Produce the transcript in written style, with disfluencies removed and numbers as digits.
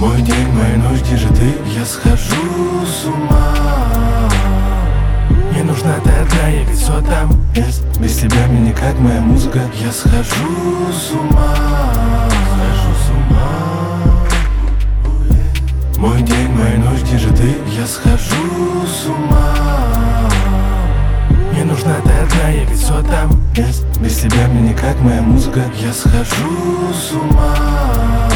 Мой день, моя ночь, где же ты? Я схожу с ума. Мне нужна ты одна, я ведь все там есть. Без тебя мне никак моя музыка. Я схожу с ума. Мой день, моя ночь, где же ты? Я схожу с ума. Мне нужна ты одна, я ведь все там есть. Без тебя мне никак моя музыка. Я схожу с ума.